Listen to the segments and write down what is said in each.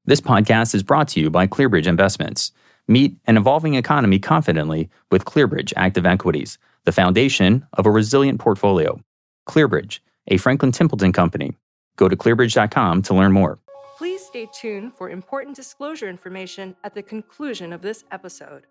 This podcast is brought to you by ClearBridge Investments. Meet an evolving economy confidently with ClearBridge Active Equities, the foundation of a resilient portfolio. ClearBridge, a Franklin Templeton company. Go to clearbridge.com to learn more. Please stay tuned for important disclosure information at the conclusion of this episode.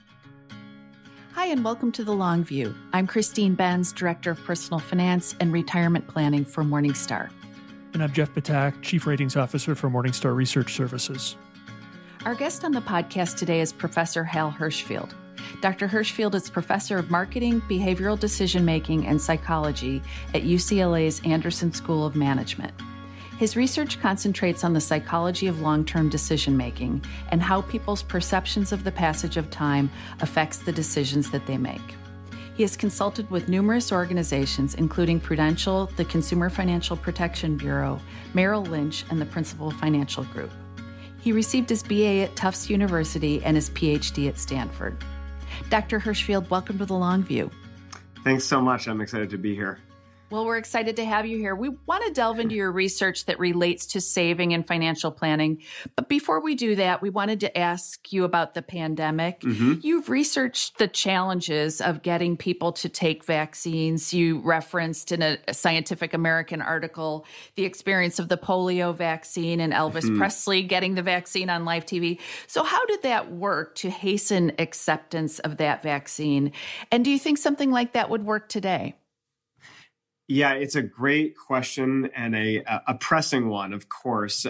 Hi, and welcome to The Long View. I'm Christine Benz, Director of Personal Finance and Retirement Planning for Morningstar. And I'm Jeff Patak, Chief Ratings Officer for Morningstar Research Services. Our guest on the podcast today is Professor Hal Hershfield. Dr. Hershfield is Professor of Marketing, Behavioral Decision-Making, and Psychology at UCLA's Anderson School of Management. His research concentrates on the psychology of long-term decision-making and how people's perceptions of the passage of time affects the decisions that they make. He has consulted with numerous organizations, including Prudential, the Consumer Financial Protection Bureau, Merrill Lynch, and the Principal Financial Group. He received his BA at Tufts University and his PhD at Stanford. Dr. Hershfield, welcome to The Long View. Thanks so much. I'm excited to be here. Well, we're excited to have you here. We want to delve into your research that relates to saving and financial planning. But before we do that, we wanted to ask you about the pandemic. You've researched the challenges of getting people to take vaccines. You referenced in a Scientific American article the experience of the polio vaccine and Elvis Presley getting the vaccine on live TV. So how did that work to hasten acceptance of that vaccine? And do you think something like that would work today? Yeah, it's a great question and a pressing one, of course.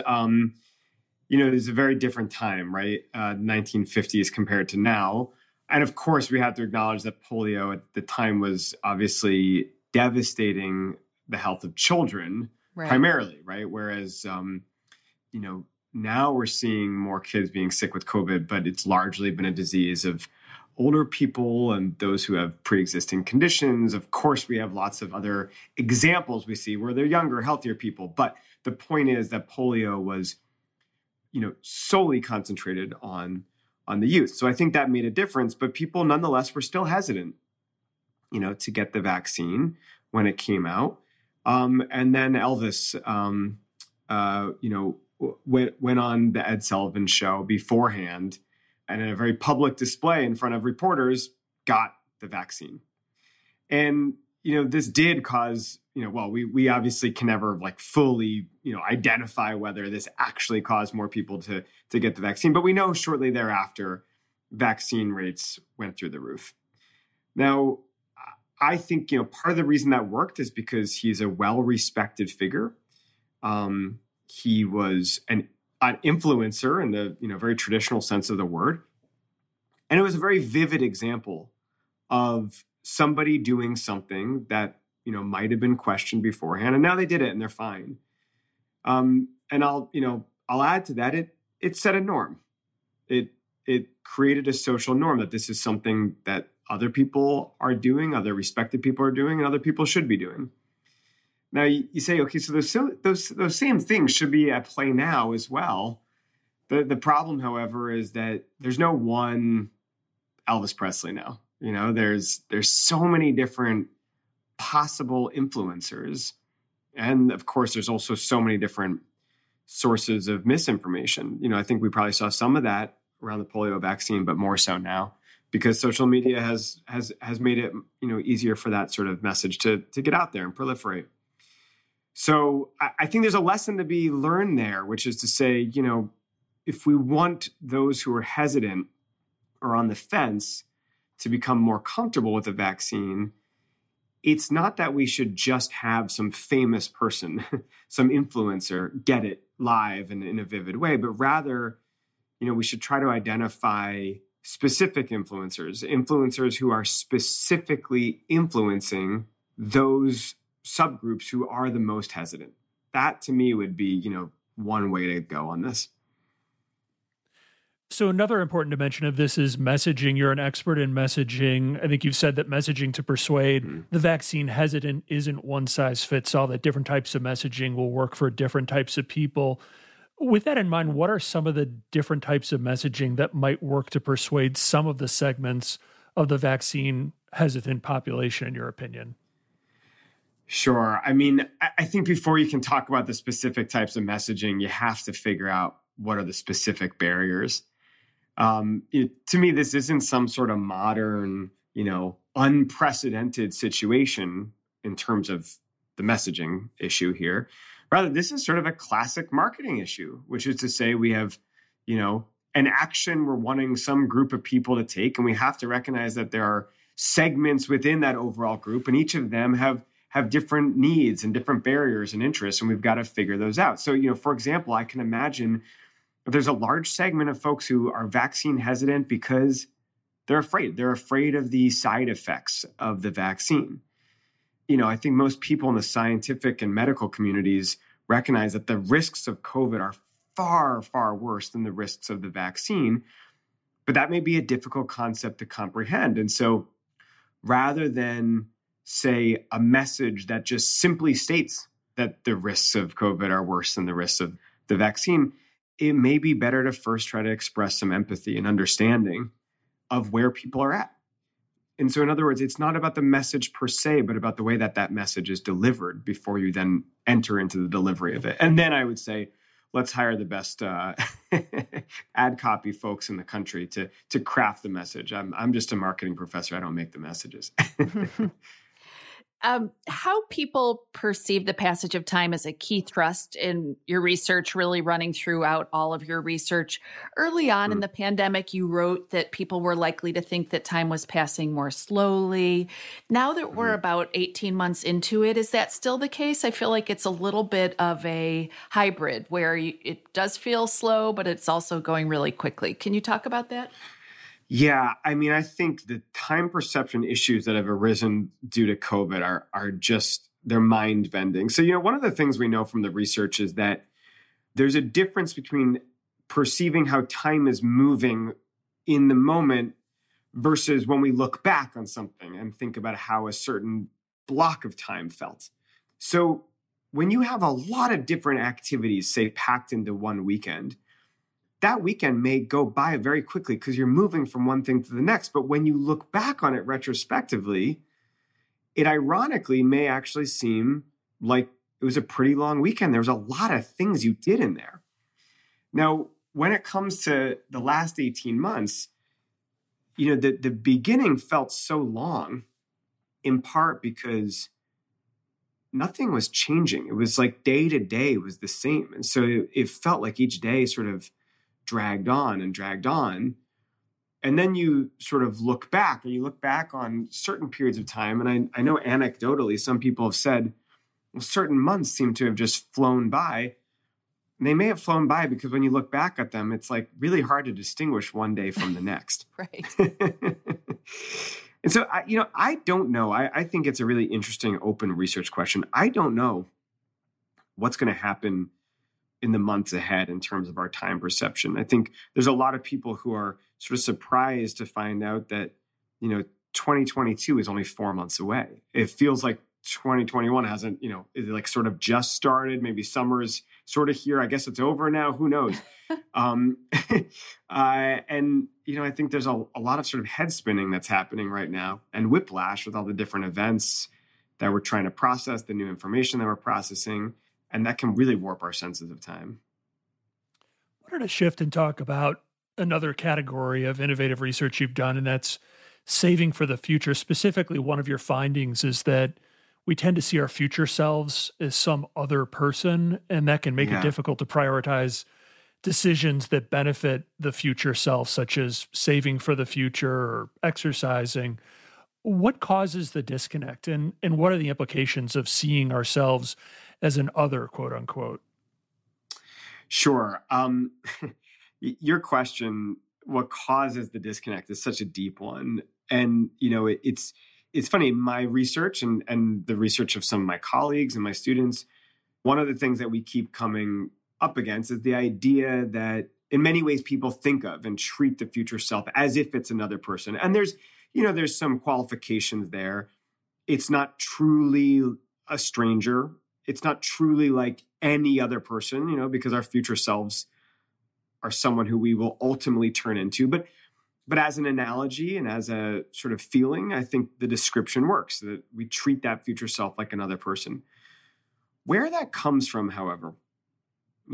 It's a very different time, right? 1950s compared to now. And of course, we have to acknowledge that polio at the time was obviously devastating the health of children, primarily, right? Whereas, now we're seeing more kids being sick with COVID, but it's largely been a disease of older people and those who have pre-existing conditions. Of course, we have lots of other examples we see where they're younger, healthier people. But the point is that polio was, solely concentrated on the youth. So I think that made a difference. But people, nonetheless, were still hesitant, to get the vaccine when it came out. And then Elvis, went on the Ed Sullivan Show beforehand, and in a very public display in front of reporters, got the vaccine. And, this did cause, we obviously can never fully, identify whether this actually caused more people to get the vaccine. But we know shortly thereafter, vaccine rates went through the roof. Now, I think, part of the reason that worked is because he's a well-respected figure. He was an influencer in the very traditional sense of the word. And it was a very vivid example of somebody doing something that, might have been questioned beforehand. And now they did it and they're fine. And I'll add to that, it set a norm. It created a social norm that this is something that other people are doing, other respected people are doing, and other people should be doing. Now you say, okay, so those same things should be at play now as well. The problem, however, is that there's no one Elvis Presley now. There's so many different possible influencers. And of course, there's also so many different sources of misinformation. I think we probably saw some of that around the polio vaccine, but more so now because social media has made it, easier for that sort of message to get out there and proliferate. So I think there's a lesson to be learned there, which is to say, if we want those who are hesitant or on the fence to become more comfortable with the vaccine, it's not that we should just have some famous person, some influencer, get it live and in a vivid way, but rather, we should try to identify specific influencers who are specifically influencing those subgroups who are the most hesitant. That to me would be, one way to go on this. So another important dimension of this is messaging. You're an expert in messaging. I think you've said that messaging to persuade the vaccine hesitant isn't one size fits all, that different types of messaging will work for different types of people. With that in mind, what are some of the different types of messaging that might work to persuade some of the segments of the vaccine hesitant population, in your opinion? Sure. I mean, I think before you can talk about the specific types of messaging, you have to figure out what are the specific barriers. To me, this isn't some sort of modern, unprecedented situation in terms of the messaging issue here. Rather, this is sort of a classic marketing issue, which is to say we have, an action we're wanting some group of people to take, and we have to recognize that there are segments within that overall group, and each of them have different needs and different barriers and interests, and we've got to figure those out. So, for example, I can imagine if there's a large segment of folks who are vaccine hesitant because they're afraid. They're afraid of the side effects of the vaccine. I think most people in the scientific and medical communities recognize that the risks of COVID are far, far worse than the risks of the vaccine, but that may be a difficult concept to comprehend. And so rather than say a message that just simply states that the risks of COVID are worse than the risks of the vaccine, it may be better to first try to express some empathy and understanding of where people are at. And so in other words, it's not about the message per se, but about the way that that message is delivered before you then enter into the delivery of it. And then I would say, let's hire the best ad copy folks in the country to craft the message. I'm just a marketing professor. I don't make the messages. How people perceive the passage of time is a key thrust in your research, really running throughout all of your research. Early on in the pandemic, you wrote that people were likely to think that time was passing more slowly. Now that we're about 18 months into it, is that still the case? I feel like it's a little bit of a hybrid where it does feel slow, but it's also going really quickly. Can you talk about that? Yeah, I think the time perception issues that have arisen due to COVID are just, they're mind-bending. So, one of the things we know from the research is that there's a difference between perceiving how time is moving in the moment versus when we look back on something and think about how a certain block of time felt. So when you have a lot of different activities, say, packed into one weekend, that weekend may go by very quickly because you're moving from one thing to the next. But when you look back on it retrospectively, it ironically may actually seem like it was a pretty long weekend. There was a lot of things you did in there. Now, when it comes to the last 18 months, the beginning felt so long, in part because nothing was changing. It was like day to day was the same. And so it felt like each day sort of dragged on. And then you sort of look back on certain periods of time. And I know anecdotally, some people have said, well, certain months seem to have just flown by. And they may have flown by because when you look back at them, it's like really hard to distinguish one day from the next. Right. And so, I don't know. I think it's a really interesting open research question. I don't know what's going to happen in the months ahead in terms of our time perception. I think there's a lot of people who are sort of surprised to find out that, 2022 is only 4 months away. It feels like 2021 hasn't, is like sort of just started. Maybe summer's sort of here. I guess it's over now. Who knows? And, I think there's a lot of sort of head spinning that's happening right now and whiplash with all the different events that we're trying to process, the new information that we're processing. And that can really warp our senses of time. I wanted to shift and talk about another category of innovative research you've done, and that's saving for the future. Specifically, one of your findings is that we tend to see our future selves as some other person, and that can make it difficult to prioritize decisions that benefit the future self, such as saving for the future or exercising. What causes the disconnect, and what are the implications of seeing ourselves as an other, quote unquote? Sure. Your question, what causes the disconnect, is such a deep one. And, it's funny, my research and the research of some of my colleagues and my students, one of the things that we keep coming up against is the idea that in many ways people think of and treat the future self as if it's another person. And there's some qualifications there. It's not truly a stranger. It's not truly like any other person, because our future selves are someone who we will ultimately turn into. But as an analogy and as a sort of feeling, I think the description works, that we treat that future self like another person. Where that comes from, however,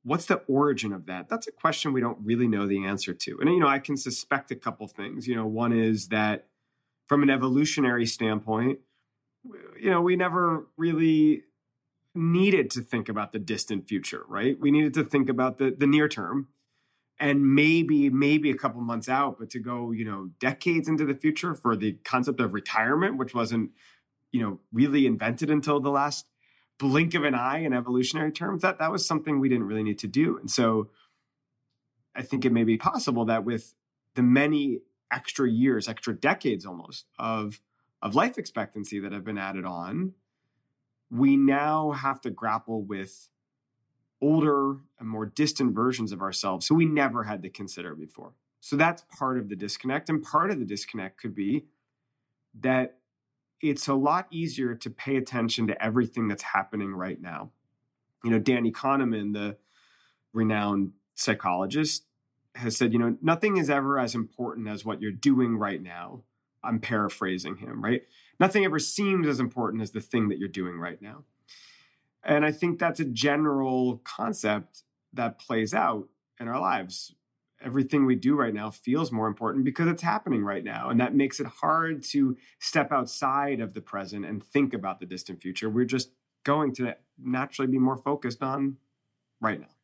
what's the origin of that? That's a question we don't really know the answer to. And, I can suspect a couple things. One is that from an evolutionary standpoint, we never really needed to think about the distant future, right? We needed to think about the near term and maybe a couple months out, but to go, decades into the future for the concept of retirement, which wasn't, really invented until the last blink of an eye in evolutionary terms, that was something we didn't really need to do. And so I think it may be possible that with the many extra years, extra decades almost of life expectancy that have been added on, we now have to grapple with older and more distant versions of ourselves who we never had to consider before. So that's part of the disconnect. And part of the disconnect could be that it's a lot easier to pay attention to everything that's happening right now. Danny Kahneman, the renowned psychologist, has said, nothing is ever as important as what you're doing right now. I'm paraphrasing him, right? Nothing ever seems as important as the thing that you're doing right now. And I think that's a general concept that plays out in our lives. Everything we do right now feels more important because it's happening right now. And that makes it hard to step outside of the present and think about the distant future. We're just going to naturally be more focused on right now.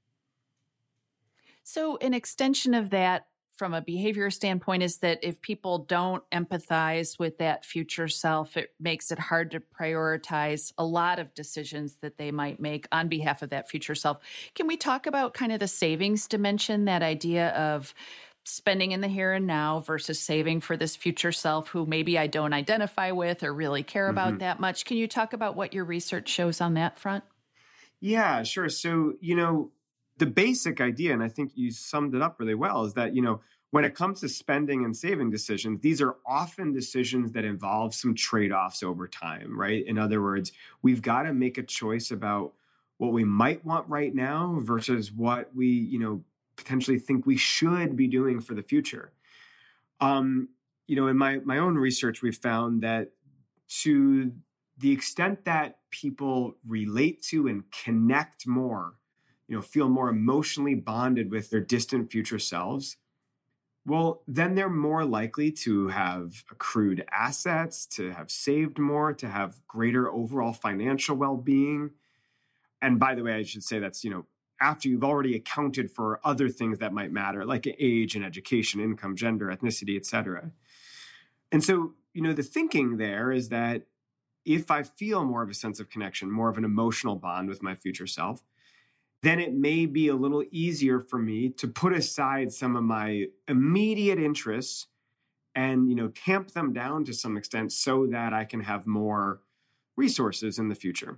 So an extension of that from a behavior standpoint is that if people don't empathize with that future self, it makes it hard to prioritize a lot of decisions that they might make on behalf of that future self. Can we talk about kind of the savings dimension, that idea of spending in the here and now versus saving for this future self who maybe I don't identify with or really care about that much? Can you talk about what your research shows on that front? Yeah, sure. So, the basic idea, and I think you summed it up really well, is that, when it comes to spending and saving decisions, these are often decisions that involve some trade-offs over time, right? In other words, we've got to make a choice about what we might want right now versus what we, potentially think we should be doing for the future. In my own research, we've found that to the extent that people relate to and connect more, feel more emotionally bonded with their distant future selves, well, then they're more likely to have accrued assets, to have saved more, to have greater overall financial well-being. And by the way, I should say that's, after you've already accounted for other things that might matter, like age and education, income, gender, ethnicity, et cetera. And so, the thinking there is that if I feel more of a sense of connection, more of an emotional bond with my future self, then it may be a little easier for me to put aside some of my immediate interests and, tamp them down to some extent so that I can have more resources in the future.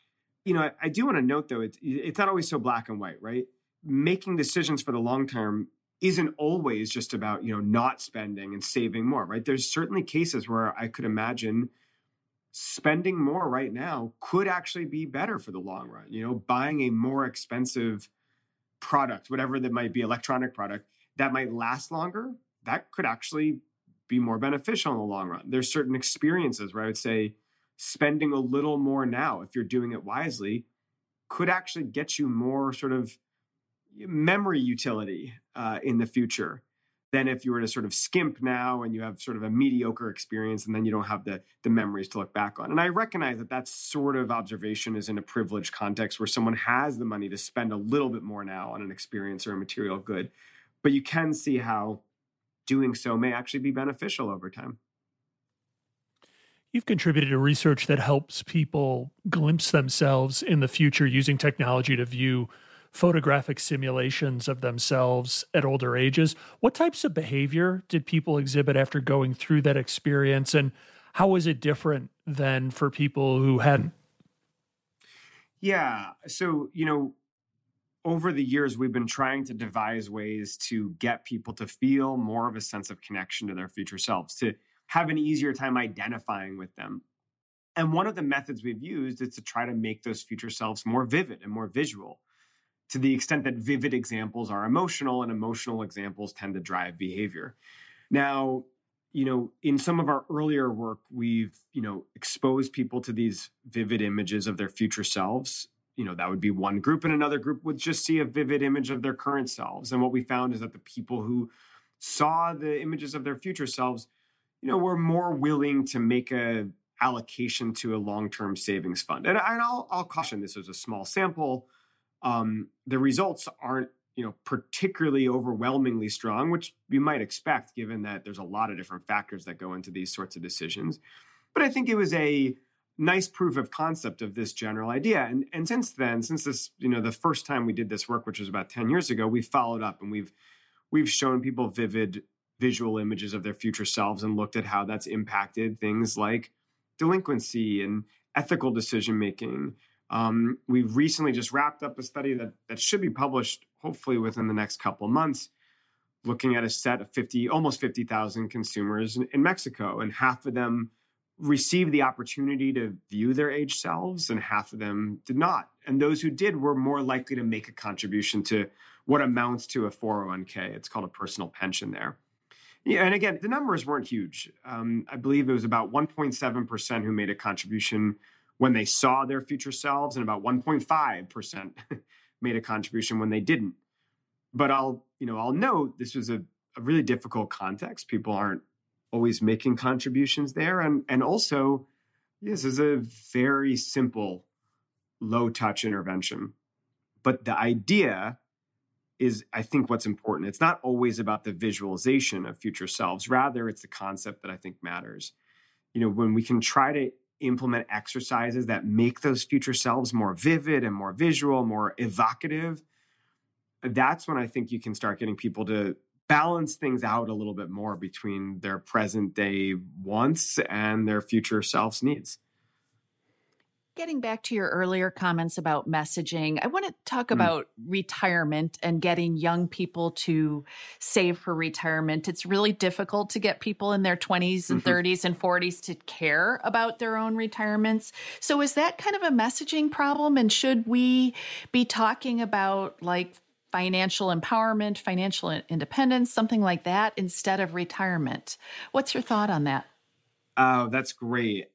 I do want to note, though, it's not always so black and white, right? Making decisions for the long term isn't always just about, not spending and saving more, right? There's certainly cases where I could imagine spending more right now could actually be better for the long run. Buying a more expensive product, whatever that might be, electronic product, that might last longer, that could actually be more beneficial in the long run. There's certain experiences where I would say spending a little more now, if you're doing it wisely, could actually get you more sort of memory utility in the future than if you were to sort of skimp now and you have sort of a mediocre experience and then you don't have the memories to look back on. And I recognize that sort of observation is in a privileged context where someone has the money to spend a little bit more now on an experience or a material good. But you can see how doing so may actually be beneficial over time. You've contributed to research that helps people glimpse themselves in the future using technology to view photographic simulations of themselves at older ages. What types of behavior did people exhibit after going through that experience, and how was it different than for people who hadn't? Yeah. So, over the years, we've been trying to devise ways to get people to feel more of a sense of connection to their future selves, to have an easier time identifying with them. And one of the methods we've used is to try to make those future selves more vivid and more visual, to the extent that vivid examples are emotional and emotional examples tend to drive behavior. Now, in some of our earlier work, we've, exposed people to these vivid images of their future selves that would be one group, and another group would just see a vivid image of their current selves. And what we found is that the people who saw the images of their future selves, were more willing to make a allocation to a long-term savings fund. And I'll caution, this is a small sample. The results aren't, particularly overwhelmingly strong, which you might expect given that there's a lot of different factors that go into these sorts of decisions. But I think it was a nice proof of concept of this general idea. And since then, since this, the first time we did this work, which was about 10 years ago, we followed up and we've shown people vivid visual images of their future selves and looked at how that's impacted things like delinquency and ethical decision-making. We've recently just wrapped up a study that should be published hopefully within the next couple of months, looking at a set of almost 50,000 consumers in Mexico, and half of them received the opportunity to view their aged selves and half of them did not. And those who did were more likely to make a contribution to what amounts to a 401k. It's called a personal pension there. Yeah, and again, the numbers weren't huge. I believe it was about 1.7% who made a contribution when they saw their future selves, and about 1.5% made a contribution when they didn't. But I'll note this was a really difficult context. People aren't always making contributions there. And also, this is a very simple, low-touch intervention. But the idea is, I think, what's important. It's not always about the visualization of future selves. Rather, it's the concept that I think matters. When we can try to implement exercises that make those future selves more vivid and more visual, more evocative, that's when I think you can start getting people to balance things out a little bit more between their present day wants and their future self's needs. Getting back to your earlier comments about messaging, I want to talk about retirement and getting young people to save for retirement. It's really difficult to get people in their 20s and 30s and 40s to care about their own retirements. So is that kind of a messaging problem? And should we be talking about like financial empowerment, financial independence, something like that, instead of retirement? What's your thought on that? Oh, that's great.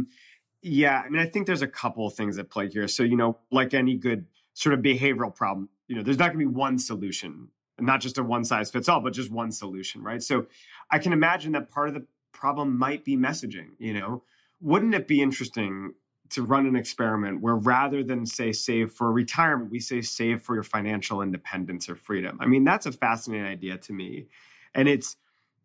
Yeah, I think there's a couple of things at play here. So, like any good sort of behavioral problem, there's not going to be one solution, not just a one size fits all, but just one solution, right? So I can imagine that part of the problem might be messaging. Wouldn't it be interesting to run an experiment where rather than say save for retirement, we say save for your financial independence or freedom? That's a fascinating idea to me. And it's,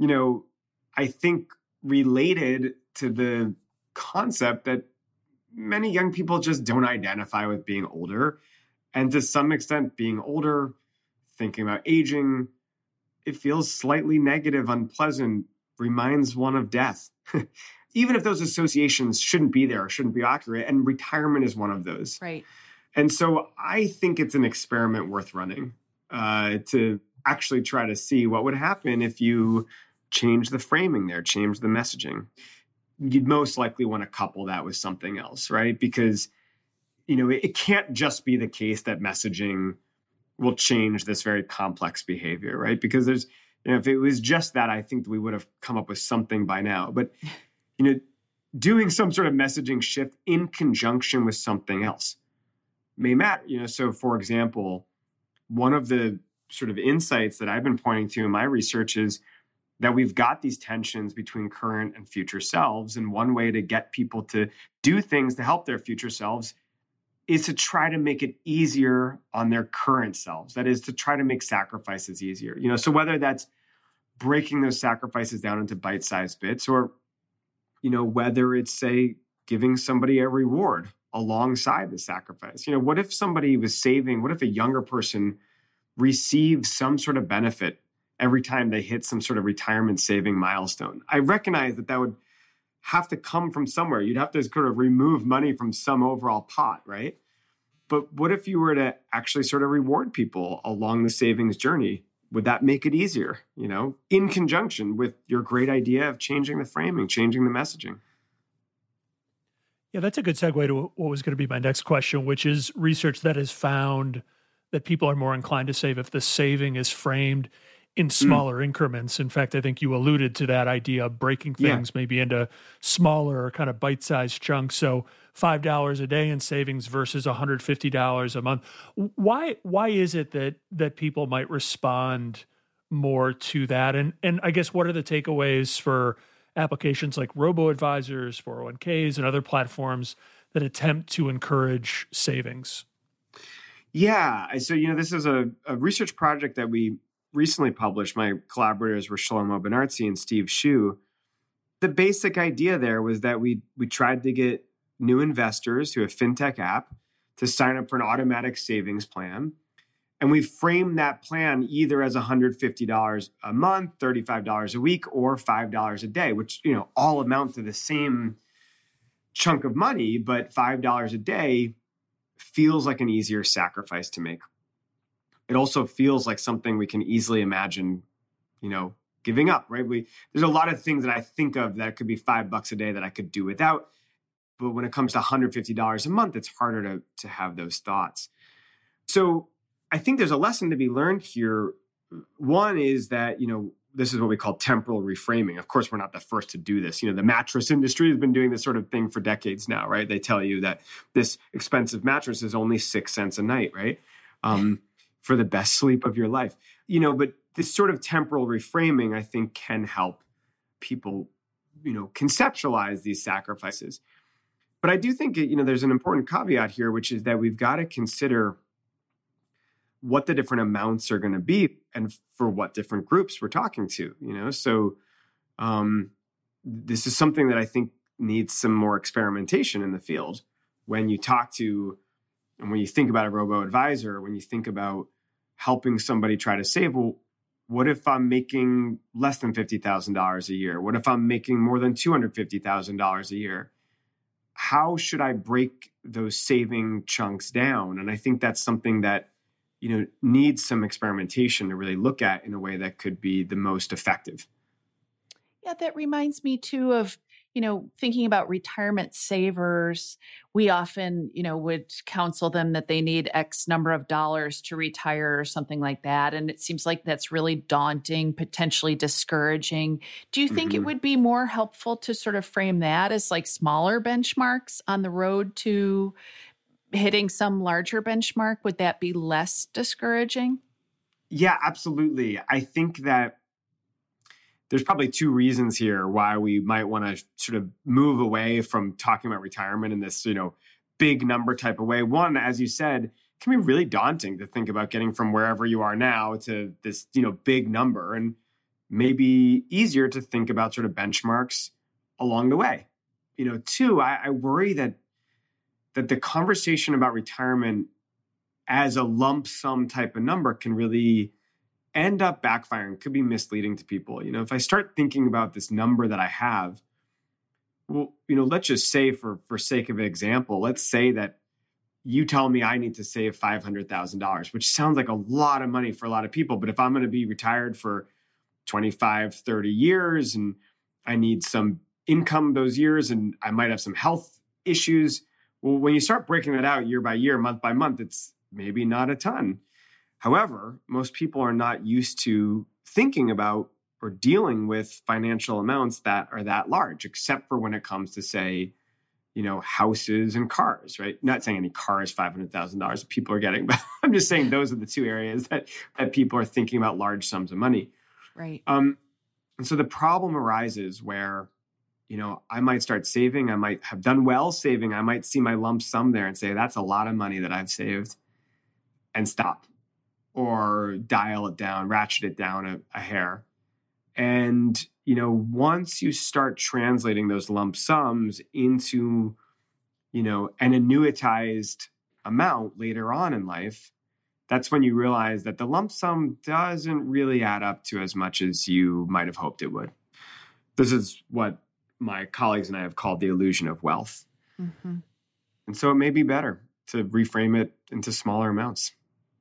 I think related to the concept that many young people just don't identify with being older. And to some extent, being older, thinking about aging, it feels slightly negative, unpleasant, reminds one of death. Even if those associations shouldn't be there or shouldn't be accurate, and retirement is one of those. Right. And so I think it's an experiment worth running to actually try to see what would happen if you change the framing there, change the messaging. You'd most likely want to couple that with something else, right? Because, it can't just be the case that messaging will change this very complex behavior, right? Because there's, if it was just that, I think we would have come up with something by now. But, doing some sort of messaging shift in conjunction with something else may matter. So for example, one of the sort of insights that I've been pointing to in my research is that we've got these tensions between current and future selves. And one way to get people to do things to help their future selves is to try to make it easier on their current selves. That is, to try to make sacrifices easier. So whether that's breaking those sacrifices down into bite-sized bits, or, whether it's, say, giving somebody a reward alongside the sacrifice. What if somebody was saving? What if a younger person received some sort of benefit every time they hit some sort of retirement saving milestone? I recognize that would have to come from somewhere. You'd have to sort of remove money from some overall pot, right? But what if you were to actually sort of reward people along the savings journey? Would that make it easier, in conjunction with your great idea of changing the framing, changing the messaging? Yeah, that's a good segue to what was going to be my next question, which is research that has found that people are more inclined to save if the saving is framed in smaller increments. In fact, I think you alluded to that idea of breaking things maybe into smaller kind of bite-sized chunks. So $5 a day in savings versus $150 a month. Why is it that people might respond more to that? And I guess what are the takeaways for applications like robo-advisors, 401ks, and other platforms that attempt to encourage savings? Yeah. So, this is a research project that we recently published. My collaborators were Shlomo Benartzi and Steve Shu. The basic idea there was that we tried to get new investors to a fintech app to sign up for an automatic savings plan. And we framed that plan either as $150 a month, $35 a week, or $5 a day, which, all amount to the same chunk of money, but $5 a day feels like an easier sacrifice to make. It also feels like something we can easily imagine, giving up, right? There's a lot of things that I think of that could be $5 a day that I could do without. But when it comes to $150 a month, it's harder to have those thoughts. So I think there's a lesson to be learned here. One is that, this is what we call temporal reframing. Of course, we're not the first to do this. The mattress industry has been doing this sort of thing for decades now, right? They tell you that this expensive mattress is only 6 cents a night, right? For the best sleep of your life. But this sort of temporal reframing, I think, can help people, conceptualize these sacrifices. But I do think, there's an important caveat here, which is that we've got to consider what the different amounts are going to be and for what different groups we're talking to, So this is something that I think needs some more experimentation in the field. When you talk to, and when you think about a robo-advisor, when you think about helping somebody try to save, well, what if I'm making less than $50,000 a year? What if I'm making more than $250,000 a year? How should I break those saving chunks down? And I think that's something that, needs some experimentation to really look at in a way that could be the most effective. Yeah, that reminds me too of, thinking about retirement savers. We often, would counsel them that they need X number of dollars to retire or something like that. And it seems like that's really daunting, potentially discouraging. Do you think it would be more helpful to sort of frame that as like smaller benchmarks on the road to hitting some larger benchmark? Would that be less discouraging? Yeah, absolutely. I think that there's probably two reasons here why we might want to sort of move away from talking about retirement in this, big number type of way. One, as you said, it can be really daunting to think about getting from wherever you are now to this, big number, and maybe easier to think about sort of benchmarks along the way. Two, I worry that the conversation about retirement as a lump sum type of number can really end up backfiring, could be misleading to people. If I start thinking about this number that I have, well, let's just say for sake of example, let's say that you tell me I need to save $500,000, which sounds like a lot of money for a lot of people. But if I'm going to be retired for 25, 30 years and I need some income those years and I might have some health issues, well, when you start breaking that out year by year, month by month, it's maybe not a ton. However, most people are not used to thinking about or dealing with financial amounts that are that large, except for when it comes to, say, houses and cars, right? Not saying any car is $500,000 people are getting, but I'm just saying those are the two areas that people are thinking about large sums of money. Right. And so the problem arises where, I might start saving, I might have done well saving, I might see my lump sum there and say, that's a lot of money that I've saved, and stop. Or dial it down, ratchet it down a hair. And, once you start translating those lump sums into, an annuitized amount later on in life, that's when you realize that the lump sum doesn't really add up to as much as you might have hoped it would. This is what my colleagues and I have called the illusion of wealth. Mm-hmm. And so it may be better to reframe it into smaller amounts.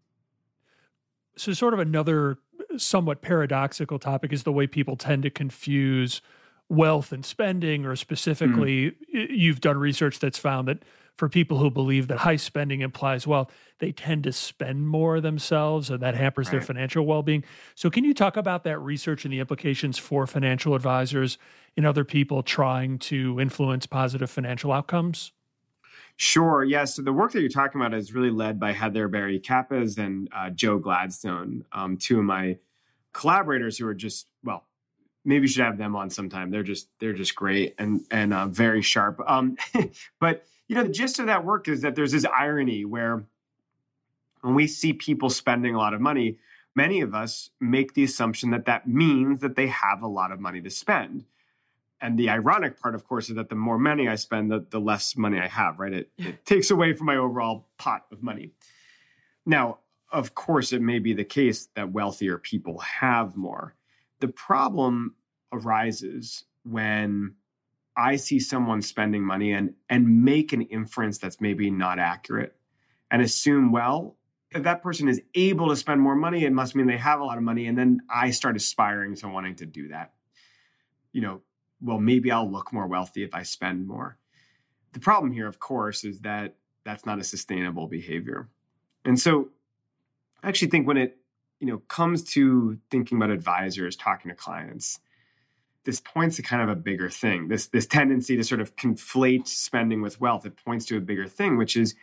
So sort of another somewhat paradoxical topic is the way people tend to confuse wealth and spending, or specifically, you've done research that's found that for people who believe that high spending implies wealth, they tend to spend more themselves, and that hampers their financial well-being. So can you talk about that research and the implications for financial advisors and other people trying to influence positive financial outcomes? Sure. Yeah. So the work that you're talking about is really led by Heather Berry Kappas and Joe Gladstone, two of my collaborators who are just, well, maybe you should have them on sometime. They're just great and very sharp. But the gist of that work is that there's this irony where when we see people spending a lot of money, many of us make the assumption that that means that they have a lot of money to spend. And the ironic part, of course, is that the more money I spend, the less money I have, right? It takes away from my overall pot of money. Now, of course, it may be the case that wealthier people have more. The problem arises when I see someone spending money and make an inference that's maybe not accurate and assume, well, if that person is able to spend more money, it must mean they have a lot of money. And then I start aspiring to wanting to do that. Well, maybe I'll look more wealthy if I spend more. The problem here, of course, is that that's not a sustainable behavior. And so I actually think when it, comes to thinking about advisors, talking to clients, this points to kind of a bigger thing, this tendency to sort of conflate spending with wealth. It points to a bigger thing, which is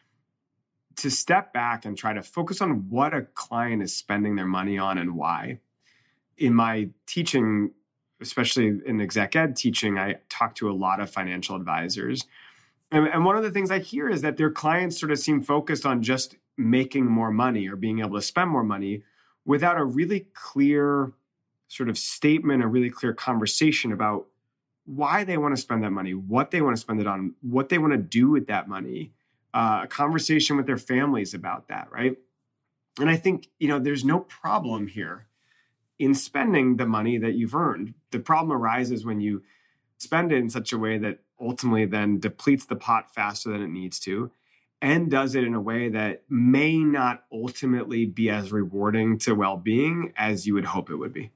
to step back and try to focus on what a client is spending their money on and why. In my teaching, especially in exec ed teaching, I talk to a lot of financial advisors. And one of the things I hear is that their clients sort of seem focused on just making more money or being able to spend more money without a really clear sort of statement, a really clear conversation about why they want to spend that money, what they want to spend it on, what they want to do with that money, a conversation with their families about that, right? And I think, there's no problem here in spending the money that you've earned. The problem arises when you spend it in such a way that ultimately then depletes the pot faster than it needs to and does it in a way that may not ultimately be as rewarding to well-being as you would hope it would be.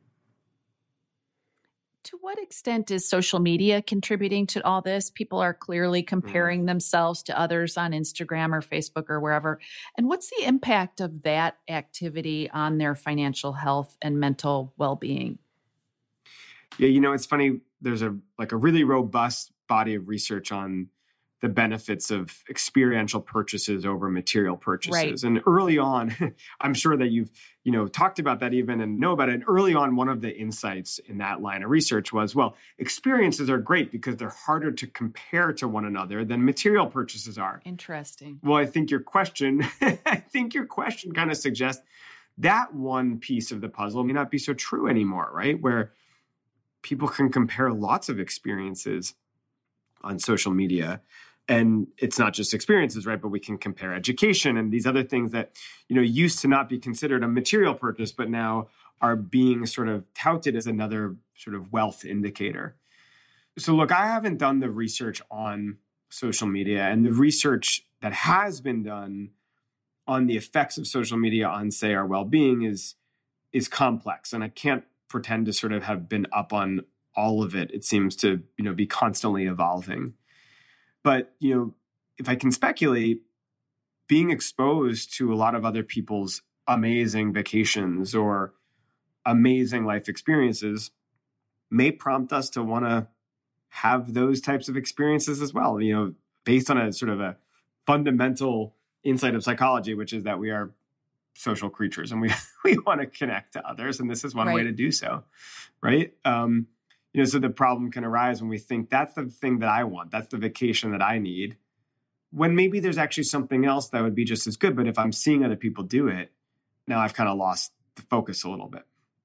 To what extent is social media contributing to all this? People are clearly comparing themselves to others on Instagram or Facebook or wherever. And what's the impact of that activity on their financial health and mental well-being? Yeah, it's funny. There's a really robust body of research on the benefits of experiential purchases over material purchases. Right. And early on, I'm sure that you've, talked about that even and know about it. And early on, one of the insights in that line of research was, well, experiences are great because they're harder to compare to one another than material purchases are. Interesting. Well, I think your question kind of suggests that one piece of the puzzle may not be so true anymore, right? Where people can compare lots of experiences on social media. And it's not just experiences, right? But we can compare education and these other things that, used to not be considered a material purchase, but now are being sort of touted as another sort of wealth indicator. So look, I haven't done the research on social media, and the research that has been done on the effects of social media on, say, our well-being is complex. And I can't pretend to sort of have been up on all of it. It seems to, be constantly evolving. But, if I can speculate, being exposed to a lot of other people's amazing vacations or amazing life experiences may prompt us to want to have those types of experiences as well, based on a sort of a fundamental insight of psychology, which is that we are social creatures and we want to connect to others. And this is one way to do so, right? So the problem can arise when we think that's the thing that I want, that's the vacation that I need, when maybe there's actually something else that would be just as good. But if I'm seeing other people do it, now I've kind of lost the focus a little bit.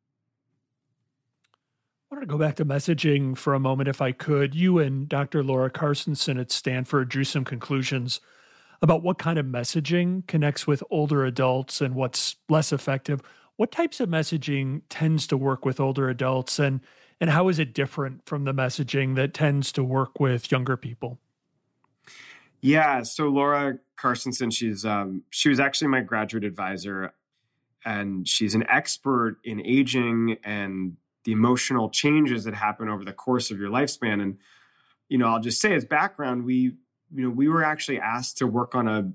I wanted to go back to messaging for a moment, if I could. You and Dr. Laura Carstensen at Stanford drew some conclusions about what kind of messaging connects with older adults and what's less effective. What types of messaging tends to work with older adults, and how is it different from the messaging that tends to work with younger people? Yeah, so Laura Carstensen, she was actually my graduate advisor, and she's an expert in aging and the emotional changes that happen over the course of your lifespan. And, I'll just say as background, we were actually asked to work on a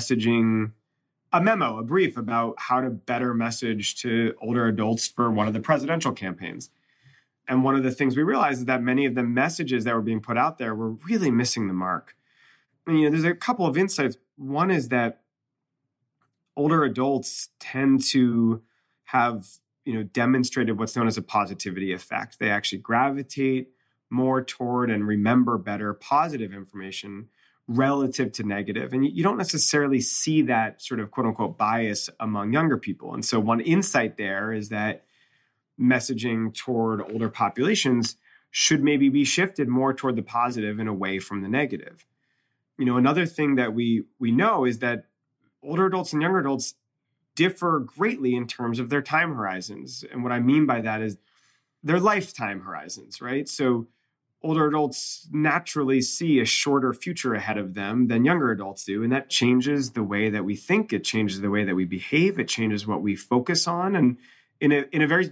memo, a brief about how to better message to older adults for one of the presidential campaigns. And one of the things we realized is that many of the messages that were being put out there were really missing the mark. And, there's a couple of insights. One is that older adults tend to have, demonstrated what's known as a positivity effect. They actually gravitate more toward and remember better positive information relative to negative. And you don't necessarily see that sort of quote unquote bias among younger people. And so one insight there is that messaging toward older populations should maybe be shifted more toward the positive and away from the negative. Another thing that we know is that older adults and younger adults differ greatly in terms of their time horizons. And what I mean by that is their lifetime horizons, right? So older adults naturally see a shorter future ahead of them than younger adults do. And that changes the way that we think. It changes the way that we behave. It changes what we focus on. And in a very,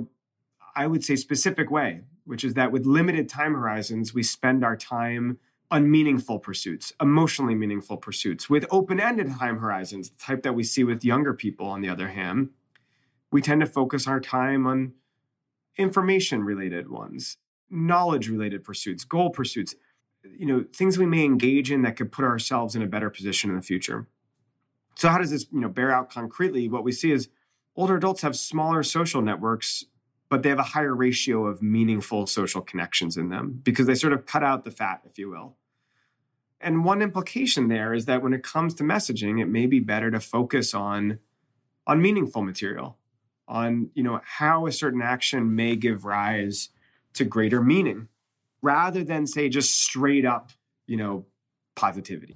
I would say specific way, which is that with limited time horizons, we spend our time on meaningful pursuits, emotionally meaningful pursuits. With open-ended time horizons, the type that we see with younger people, on the other hand, we tend to focus our time on information-related ones, knowledge-related pursuits, goal pursuits, things we may engage in that could put ourselves in a better position in the future. So how does this, bear out concretely? What we see is older adults have smaller social networks, but they have a higher ratio of meaningful social connections in them because they sort of cut out the fat, if you will. And one implication there is that when it comes to messaging, it may be better to focus on meaningful material, on, how a certain action may give rise to greater meaning, rather than say just straight up, positivity.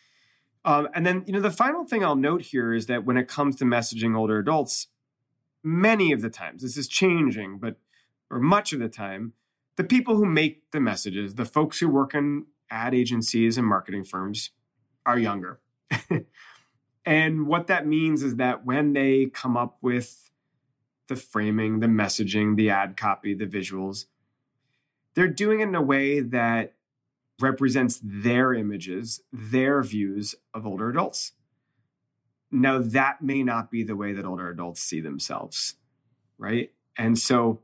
And then, the final thing I'll note here is that when it comes to messaging older adults, many of the times, this is changing, or much of the time, the people who make the messages, the folks who work in ad agencies and marketing firms, are younger. And what that means is that when they come up with the framing, the messaging, the ad copy, the visuals, they're doing it in a way that represents their images, their views of older adults. Now, that may not be the way that older adults see themselves, right? And so,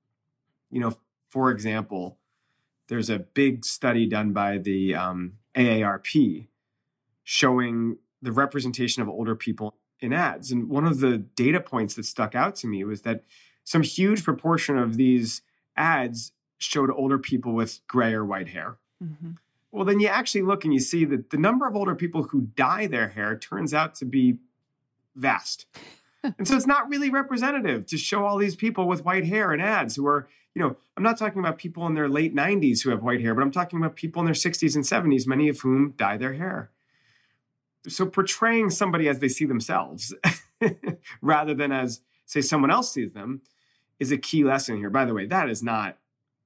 for example, there's a big study done by the AARP showing the representation of older people in ads. And one of the data points that stuck out to me was that some huge proportion of these ads showed older people with gray or white hair. Mm-hmm. Well, then you actually look and you see that the number of older people who dye their hair turns out to be vast. And so it's not really representative to show all these people with white hair in ads who are, I'm not talking about people in their late 90s who have white hair, but I'm talking about people in their 60s and 70s, many of whom dye their hair. So portraying somebody as they see themselves rather than as, say, someone else sees them is a key lesson here. By the way, that's not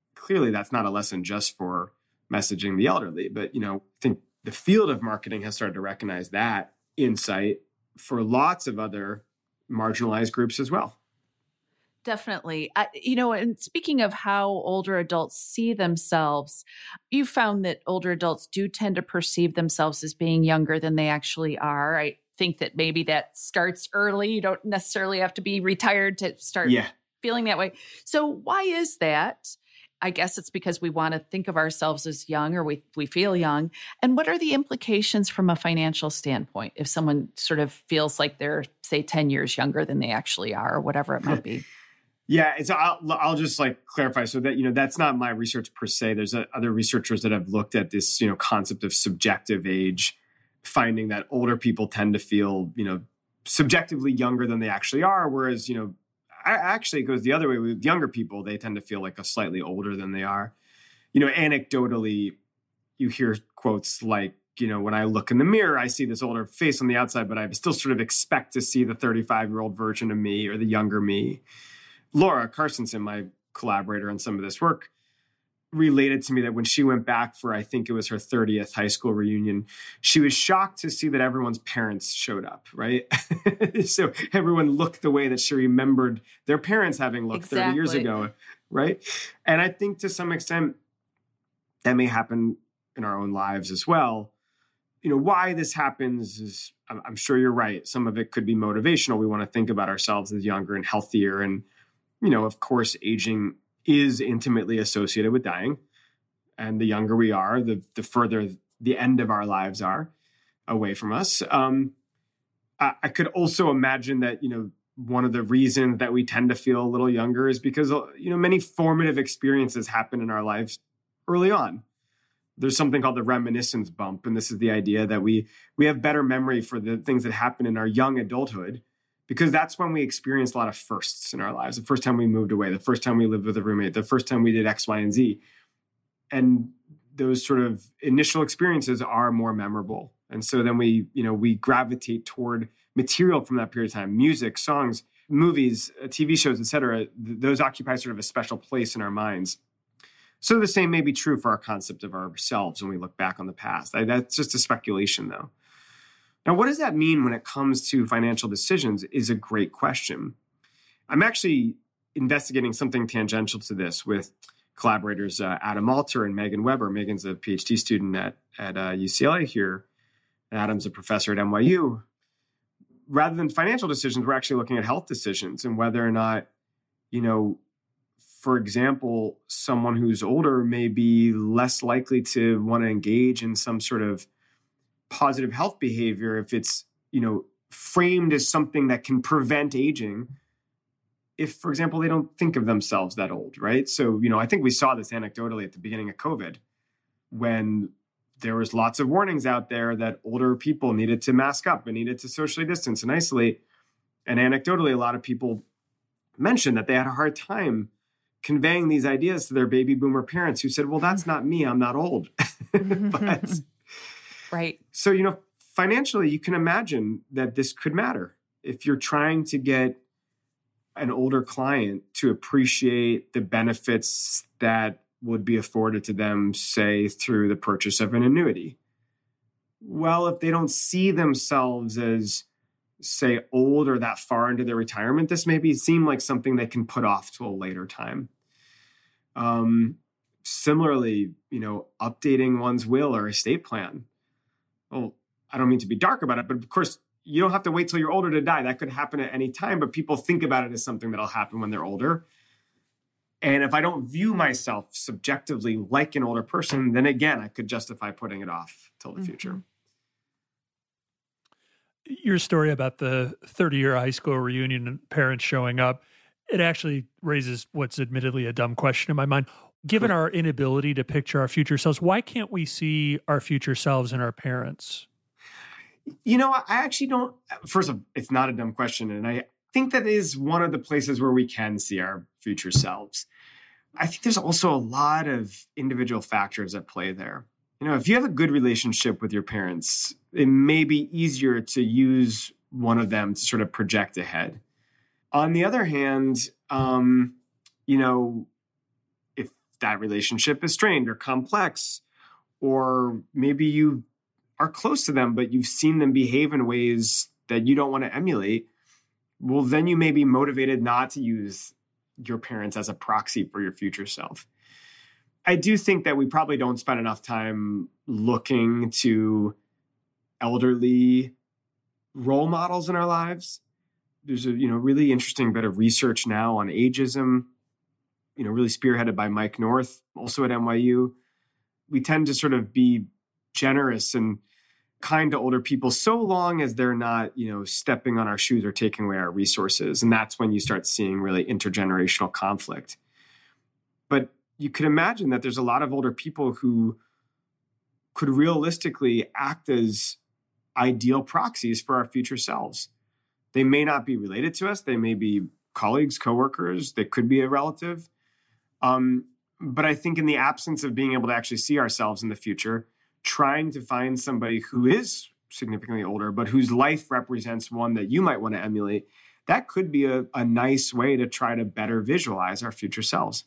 a lesson just for messaging the elderly, but, I think the field of marketing has started to recognize that insight for lots of other marginalized groups as well. Definitely. And speaking of how older adults see themselves, you found that older adults do tend to perceive themselves as being younger than they actually are. I think that maybe that starts early. You don't necessarily have to be retired to start feeling that way. So why is that? I guess it's because we want to think of ourselves as young, or we feel young. And what are the implications from a financial standpoint if someone sort of feels like they're, say, 10 years younger than they actually are, or whatever it might be? Yeah, I'll just clarify so that, that's not my research per se. There's other researchers that have looked at this, concept of subjective age, finding that older people tend to feel, subjectively younger than they actually are. Whereas, actually it goes the other way with younger people. They tend to feel like a slightly older than they are. Anecdotally, you hear quotes like, when I look in the mirror, I see this older face on the outside, but I still sort of expect to see the 35-year-old version of me or the younger me. Laura Carstensen, my collaborator on some of this work, related to me that when she went back for, I think it was her 30th high school reunion, she was shocked to see that everyone's parents showed up, right? So everyone looked the way that she remembered their parents having looked 30 years ago, right? And I think to some extent that may happen in our own lives as well. Why this happens is, I'm sure you're right. Some of it could be motivational. We want to think about ourselves as younger and healthier. And, of course, aging is intimately associated with dying. And the younger we are, the further the end of our lives are away from us. I could also imagine that, one of the reasons that we tend to feel a little younger is because, many formative experiences happen in our lives early on. There's something called the reminiscence bump. And this is the idea that we have better memory for the things that happen in our young adulthood, because that's when we experience a lot of firsts in our lives. The first time we moved away, the first time we lived with a roommate, the first time we did X, Y, and Z. And those sort of initial experiences are more memorable. And so then we gravitate toward material from that period of time, music, songs, movies, TV shows, et cetera. Those occupy sort of a special place in our minds. So the same may be true for our concept of ourselves when we look back on the past. That's just a speculation, though. Now, what does that mean when it comes to financial decisions is a great question. I'm actually investigating something tangential to this with collaborators Adam Alter and Megan Weber. Megan's a PhD student at UCLA here. Adam's a professor at NYU. Rather than financial decisions, we're actually looking at health decisions and whether or not, for example, someone who's older may be less likely to want to engage in some sort of positive health behavior if it's, framed as something that can prevent aging. If, for example, they don't think of themselves that old, right? So, I think we saw this anecdotally at the beginning of COVID when there was lots of warnings out there that older people needed to mask up and needed to socially distance and isolate. And anecdotally, a lot of people mentioned that they had a hard time conveying these ideas to their baby boomer parents who said, well, that's not me. I'm not old. But, right. So, financially, you can imagine that this could matter. If you're trying to get an older client to appreciate the benefits that would be afforded to them, say, through the purchase of an annuity. Well, if they don't see themselves as, say, old or that far into their retirement, this maybe seem like something they can put off to a later time. Similarly, updating one's will or estate plan. Well, I don't mean to be dark about it, but of course, you don't have to wait till you're older to die. That could happen at any time, but people think about it as something that'll happen when they're older. And if I don't view myself subjectively like an older person, then again, I could justify putting it off till the future. Your story about the 30-year high school reunion and parents showing up, it actually raises what's admittedly a dumb question in my mind. Given our inability to picture our future selves, why can't we see our future selves in our parents? I actually don't. First of all, it's not a dumb question. And I think that is one of the places where we can see our future selves. I think there's also a lot of individual factors at play there. If you have a good relationship with your parents, it may be easier to use one of them to sort of project ahead. On the other hand, if that relationship is strained or complex, or maybe you are close to them, but you've seen them behave in ways that you don't want to emulate, well, then you may be motivated not to use your parents as a proxy for your future self. I do think that we probably don't spend enough time looking to elderly role models in our lives. There's a really interesting bit of research now on ageism, really spearheaded by Mike North, also at NYU. We tend to sort of be generous and kind to older people so long as they're not, stepping on our shoes or taking away our resources. And that's when you start seeing really intergenerational conflict. But you could imagine that there's a lot of older people who could realistically act as ideal proxies for our future selves. They may not be related to us. They may be colleagues, coworkers. They could be a relative. But I think in the absence of being able to actually see ourselves in the future, trying to find somebody who is significantly older, but whose life represents one that you might want to emulate, that could be a nice way to try to better visualize our future selves.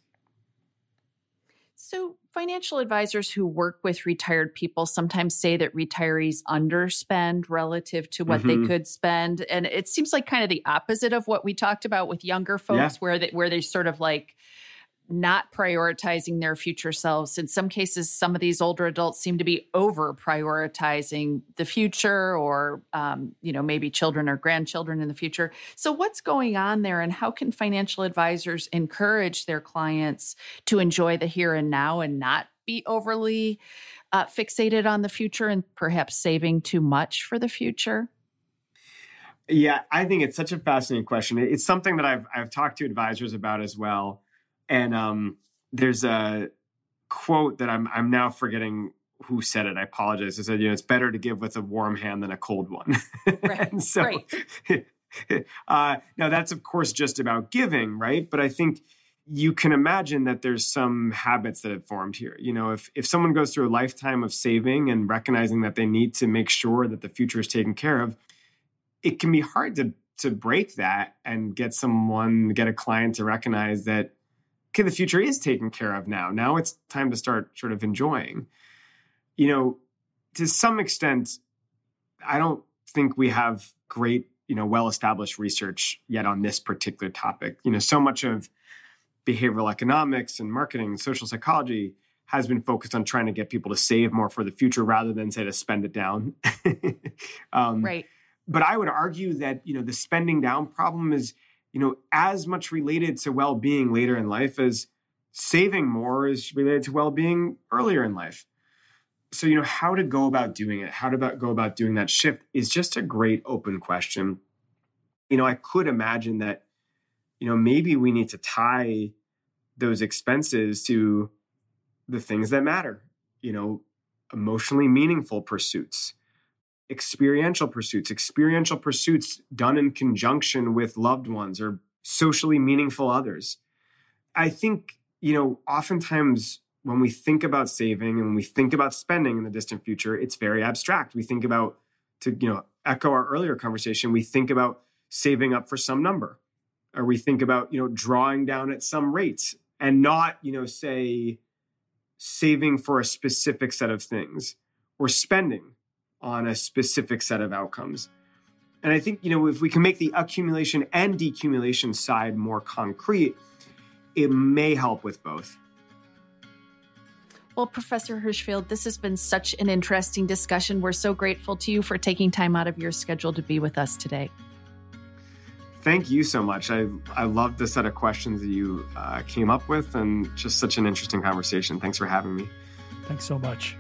So financial advisors who work with retired people sometimes say that retirees underspend relative to what they could spend. And it seems like kind of the opposite of what we talked about with younger folks, where they sort of like not prioritizing their future selves. In some cases, some of these older adults seem to be over prioritizing the future or, maybe children or grandchildren in the future. So what's going on there, and how can financial advisors encourage their clients to enjoy the here and now and not be overly fixated on the future and perhaps saving too much for the future? Yeah, I think it's such a fascinating question. It's something that I've talked to advisors about as well. And there's a quote that I'm now forgetting who said it. I apologize. It said, it's better to give with a warm hand than a cold one. Right. And so, now that's of course just about giving, right? But I think you can imagine that there's some habits that have formed here. If someone goes through a lifetime of saving and recognizing that they need to make sure that the future is taken care of, it can be hard to break that and get a client to recognize that, okay, the future is taken care of now. Now it's time to start sort of enjoying. To some extent, I don't think we have great, well-established research yet on this particular topic. So much of behavioral economics and marketing and social psychology has been focused on trying to get people to save more for the future rather than, say, to spend it down. Right. But I would argue that, the spending down problem is, as much related to well-being later in life as saving more is related to well-being earlier in life. So, how to go about doing it, how to go about doing that shift is just a great open question. I could imagine that, maybe we need to tie those expenses to the things that matter, emotionally meaningful pursuits, experiential pursuits done in conjunction with loved ones or socially meaningful others. I think, oftentimes when we think about saving and when we think about spending in the distant future, it's very abstract. We think about, to echo our earlier conversation, we think about saving up for some number, or we think about, drawing down at some rates and not, say, saving for a specific set of things or spending on a specific set of outcomes. And I think, if we can make the accumulation and decumulation side more concrete, it may help with both. Well, Professor Hirschfield, this has been such an interesting discussion. We're so grateful to you for taking time out of your schedule to be with us today. Thank you so much. I loved the set of questions that you came up with, and just such an interesting conversation. Thanks for having me. Thanks so much.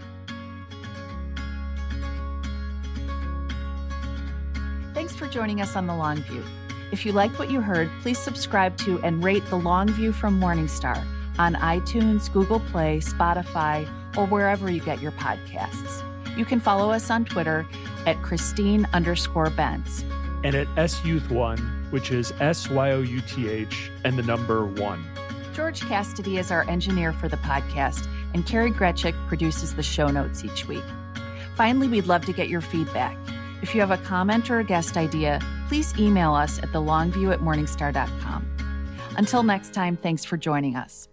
Thanks for joining us on The Long View. If you like what you heard, please subscribe to and rate The Long View from Morningstar on iTunes, Google Play, Spotify, or wherever you get your podcasts. You can follow us on Twitter at Christine_Benz. And at SYouth1, which is SYOUTH and the number 1. George Cassidy is our engineer for the podcast, and Carrie Gretchick produces the show notes each week. Finally, we'd love to get your feedback. If you have a comment or a guest idea, please email us at thelongview@morningstar.com. Until next time, thanks for joining us.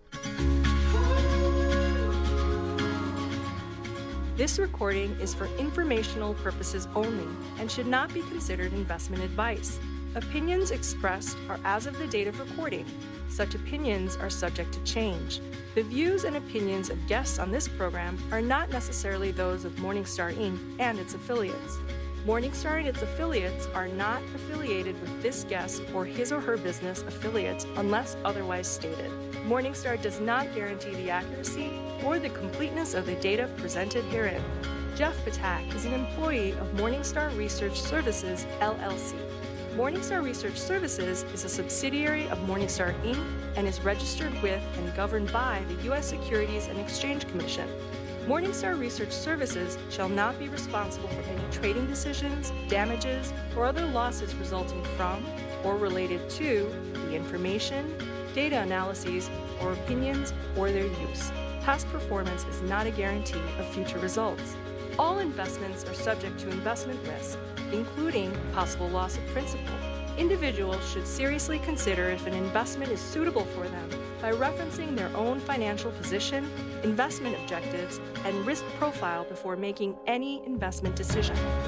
This recording is for informational purposes only and should not be considered investment advice. Opinions expressed are as of the date of recording. Such opinions are subject to change. The views and opinions of guests on this program are not necessarily those of Morningstar Inc. and its affiliates. Morningstar and its affiliates are not affiliated with this guest or his or her business affiliates unless otherwise stated. Morningstar does not guarantee the accuracy or the completeness of the data presented herein. Jeff Patak is an employee of Morningstar Research Services, LLC. Morningstar Research Services is a subsidiary of Morningstar Inc. and is registered with and governed by the U.S. Securities and Exchange Commission. Morningstar Research Services shall not be responsible for any trading decisions, damages, or other losses resulting from or related to the information, data analyses, or opinions or their use. Past performance is not a guarantee of future results. All investments are subject to investment risk, including possible loss of principal. Individuals should seriously consider if an investment is suitable for them by referencing their own financial position, investment objectives, and risk profile before making any investment decision.